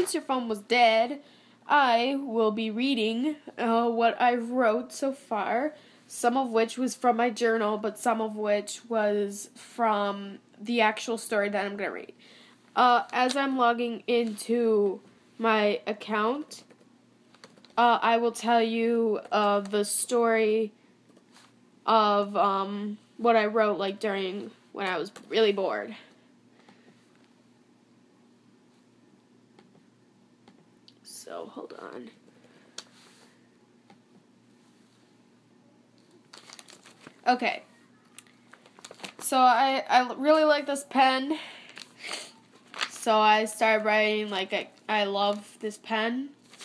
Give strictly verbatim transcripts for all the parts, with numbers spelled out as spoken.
since your phone was dead, I will be reading uh, what I wrote so far, some of which was from my journal, but some of which was from the actual story that I'm going to read. Uh, as I'm logging into my account, uh, I will tell you uh, the story of um, what I wrote like during when I was really bored. So, hold on. Okay. So, I, I really like this pen. So, I started writing, like, I, I love this pen.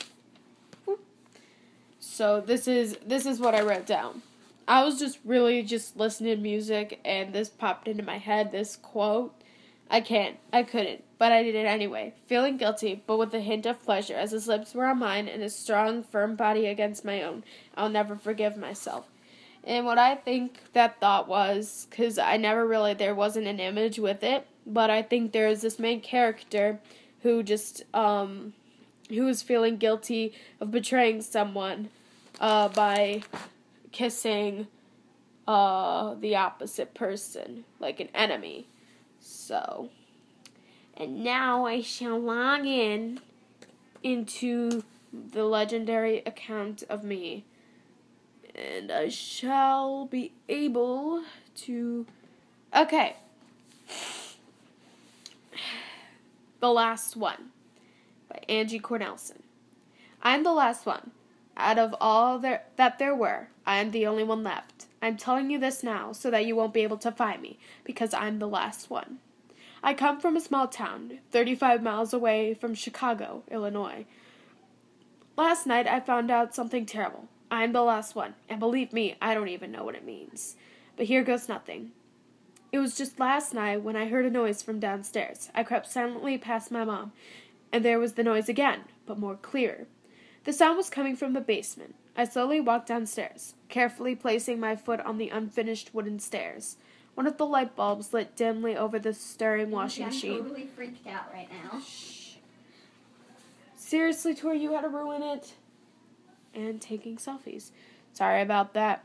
So, this is, this is what I wrote down. I was just really just listening to music, and this popped into my head, this quote. I can't. I couldn't. But I did it anyway, feeling guilty, but with a hint of pleasure, as his lips were on mine and his strong, firm body against my own. I'll never forgive myself. And what I think that thought was, because I never really, there wasn't an image with it, but I think there is this main character who just, um, who was feeling guilty of betraying someone, uh, by kissing, uh, the opposite person, like an enemy. So... And now I shall log in into the legendary account of me. And I shall be able to... Okay. The Last One by Angie Cornelson. I'm the last one. Out of all there, that there were, I am the only one left. I'm telling you this now so that you won't be able to find me, because I'm the last one. I come from a small town, thirty-five miles away from Chicago, Illinois. Last night I found out something terrible. I am the last one, and believe me, I don't even know what it means. But here goes nothing. It was just last night when I heard a noise from downstairs. I crept silently past my mom, and there was the noise again, but more clear. The sound was coming from the basement. I slowly walked downstairs, carefully placing my foot on the unfinished wooden stairs. One of the light bulbs lit dimly over the stirring washing I'm machine. I'm totally freaked out right now. Shh. Seriously, Tori, you had to ruin it? And taking selfies. Sorry about that.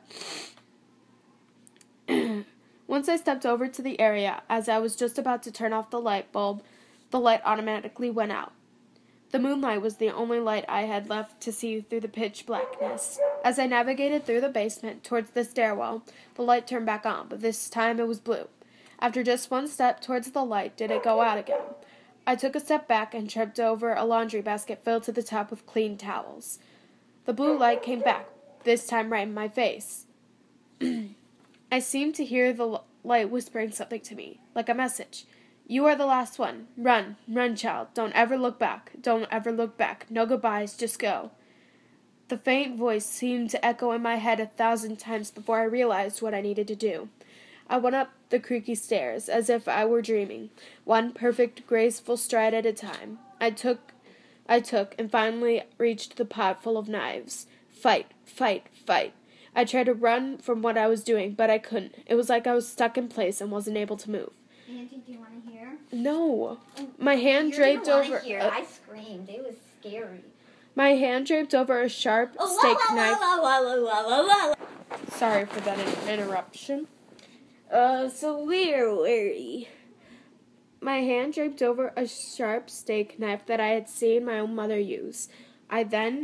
Once I stepped over to the area, as I was just about to turn off the light bulb, the light automatically went out. The moonlight was the only light I had left to see through the pitch blackness. As I navigated through the basement towards the stairwell, the light turned back on, but this time it was blue. After just one step towards the light did it go out again. I took a step back and tripped over a laundry basket filled to the top with clean towels. The blue light came back, this time right in my face. I seemed to hear the light whispering something to me, like a message. You are the last one. Run, run, child. Don't ever look back. Don't ever look back. No goodbyes, just go. The faint voice seemed to echo in my head a thousand times before I realized what I needed to do. I went up the creaky stairs, as if I were dreaming, one perfect, graceful stride at a time. I took, I took, and finally reached the pot full of knives. Fight, fight, fight. I tried to run from what I was doing, but I couldn't. It was like I was stuck in place and wasn't able to move. Auntie, do you want to hear? No. My hand You're draped gonna over... Hear. Uh, I screamed. It was scary. My hand draped over a sharp Oh, steak la, la, knife. La, la, la, la, la, la, la. Sorry for that in- interruption. Uh, so where were we? My hand draped over a sharp steak knife that I had seen my own mother use. I then...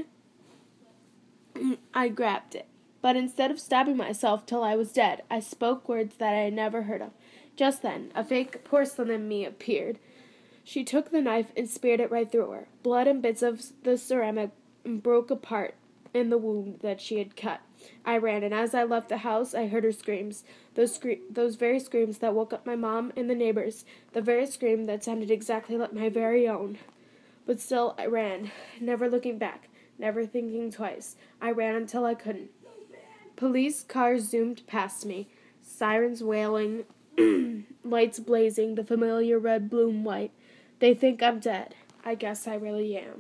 I grabbed it. But instead of stabbing myself till I was dead, I spoke words that I had never heard of. Just then, a fake porcelain in me appeared. She took the knife and speared it right through her. Blood and bits of the ceramic broke apart in the wound that she had cut. I ran, and as I left the house, I heard her screams. Those scre- those very screams that woke up my mom and the neighbors. The very scream that sounded exactly like my very own. But still, I ran, never looking back, never thinking twice. I ran until I couldn't. Police cars zoomed past me, sirens wailing, lights blazing, the familiar red, bloom white. They think I'm dead. I guess I really am.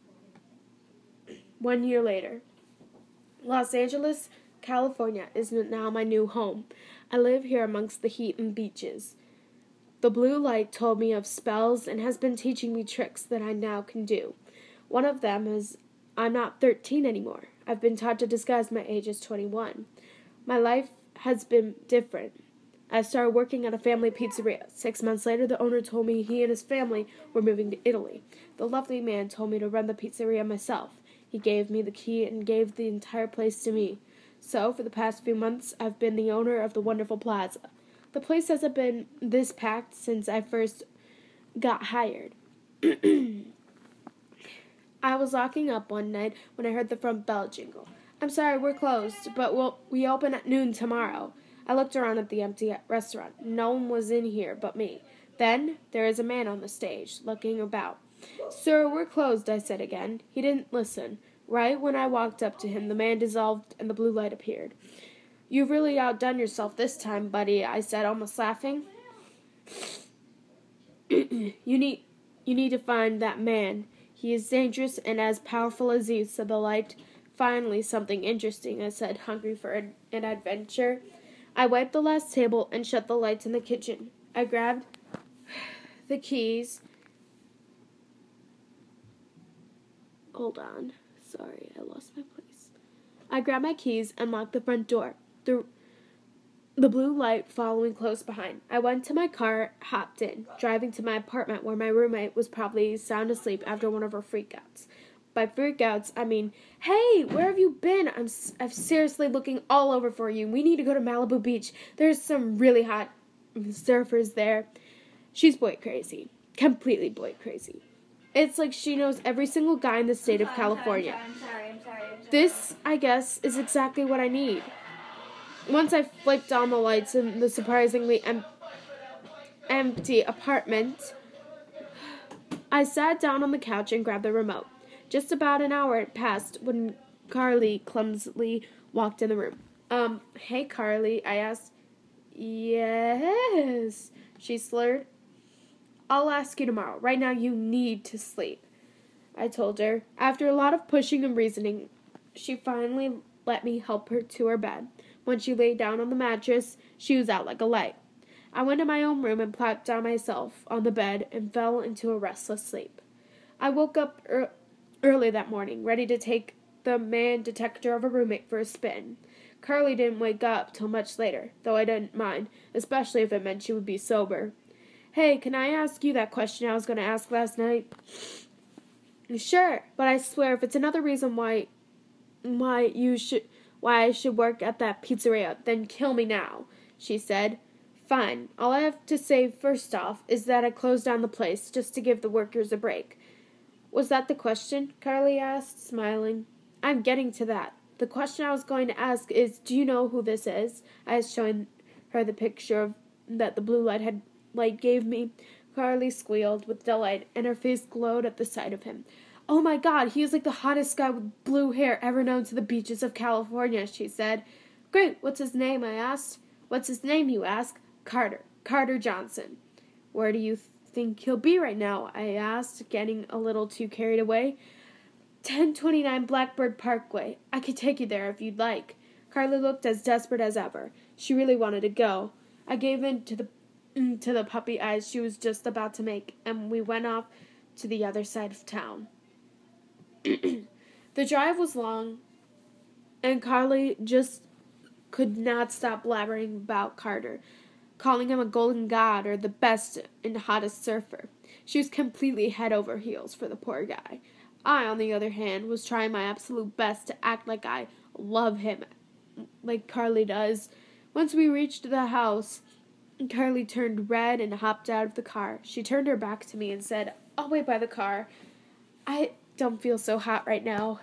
One year later. Los Angeles, California is now my new home. I live here amongst the heat and beaches. The blue light told me of spells and has been teaching me tricks that I now can do. One of them is I'm not thirteen anymore. I've been taught to disguise my age as twenty-one. My life has been different. I started working at a family pizzeria. Six months later, the owner told me he and his family were moving to Italy. The lovely man told me to run the pizzeria myself. He gave me the key and gave the entire place to me. So, for the past few months, I've been the owner of the wonderful plaza. The place hasn't been this packed since I first got hired. I was locking up one night when I heard the front bell jingle. I'm sorry, we're closed, but we'll, we open at noon tomorrow. I looked around at the empty restaurant. No one was in here but me. Then there is a man on the stage, looking about. Sir, we're closed, I said again. He didn't listen. Right when I walked up to him, the man dissolved and the blue light appeared. You've really outdone yourself this time, buddy, I said, almost laughing. you need you need to find that man. He is dangerous and as powerful as you, said the light. Finally, something interesting, I said, hungry for an, an adventure. I wiped the last table and shut the lights in the kitchen. I grabbed the keys. Hold on. Sorry, I lost my place. I grabbed my keys and locked the front door, the, the blue light following close behind. I went to my car, hopped in, driving to my apartment where my roommate was probably sound asleep after one of her freakouts. By freakouts, I mean, hey, where have you been? I'm, I'm seriously looking all over for you. We need to go to Malibu Beach. There's some really hot surfers there. She's boy crazy. Completely boy crazy. It's like she knows every single guy in the state of California. I'm sorry, I'm sorry, I'm sorry. This, I guess, is exactly what I need. Once I flipped on the lights in the surprisingly em- empty apartment, I sat down on the couch and grabbed the remote. Just about an hour had passed when Carly clumsily walked in the room. Um, hey, Carly, I asked. Yes, she slurred. I'll ask you tomorrow. Right now, you need to sleep, I told her. After a lot of pushing and reasoning, she finally let me help her to her bed. When she lay down on the mattress, she was out like a light. I went to my own room and plopped down myself on the bed and fell into a restless sleep. I woke up er- early that morning, ready to take the man detector of a roommate for a spin. Carly didn't wake up till much later, though I didn't mind, especially if it meant she would be sober. Hey, can I ask you that question I was going to ask last night? Sure, but I swear if it's another reason why why you should why I should work at that pizzeria, then kill me now, she said. Fine. All I have to say first off is that I closed down the place just to give the workers a break. Was that the question? Carly asked, smiling. I'm getting to that. The question I was going to ask is, do you know who this is? I was showing her the picture of that the blue light had light gave me. Carly squealed with delight, and her face glowed at the sight of him. Oh my God, he is like the hottest guy with blue hair ever known to the beaches of California, she said. Great, what's his name? I asked. What's his name, you ask? Carter. Carter Johnson. Where do you th- think he'll be right now? I asked, getting a little too carried away. ten twenty-nine Blackbird Parkway. I could take you there if you'd like. Carly looked as desperate as ever. She really wanted to go. I gave in to the to the puppy eyes she was just about to make, and we went off to the other side of town. The drive was long, and Carly just could not stop blabbering about Carter, calling him a golden god or the best and hottest surfer. She was completely head over heels for the poor guy. I, on the other hand, was trying my absolute best to act like I love him, like Carly does. Once we reached the house, Carly turned red and hopped out of the car. She turned her back to me and said, I'll wait by the car. I don't feel so hot right now.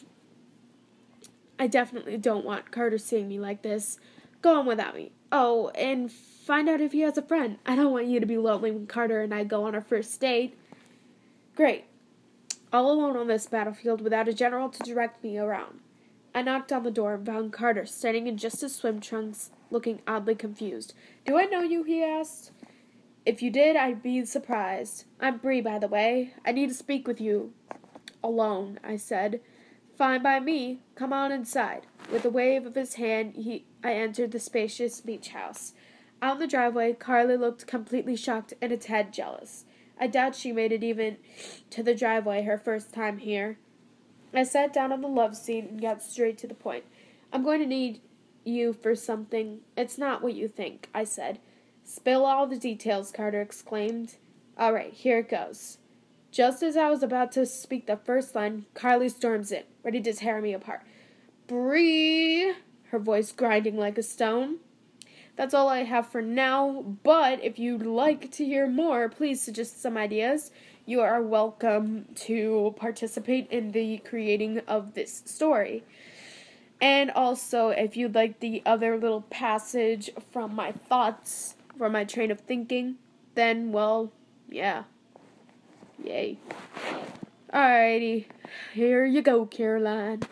I definitely don't want Carter seeing me like this. Go on without me. Oh, and find out if he has a friend. I don't want you to be lonely when Carter and I go on our first date. Great. All alone on this battlefield without a general to direct me around. I knocked on the door and found Carter standing in just his swim trunks, looking oddly confused. Do I know you? He asked. If you did, I'd be surprised. I'm Bree, by the way. I need to speak with you. Alone, I said. Fine by me. Come on inside. With a wave of his hand, he I entered the spacious beach house. Out in the driveway, Carly looked completely shocked and a tad jealous. I doubt she made it even to the driveway her first time here. I sat down on the love seat and got straight to the point. I'm going to need you for something. It's not what you think, I said. Spill all the details, Carter exclaimed. All right, here it goes. Just as I was about to speak the first line, Carly storms in, ready to tear me apart. Bree, her voice grinding like a stone. That's all I have for now, but if you'd like to hear more, please suggest some ideas. You are welcome to participate in the creating of this story. And also, if you'd like the other little passage from my thoughts, from my train of thinking, then, well, yeah. Yay. Alrighty, here you go, Caroline.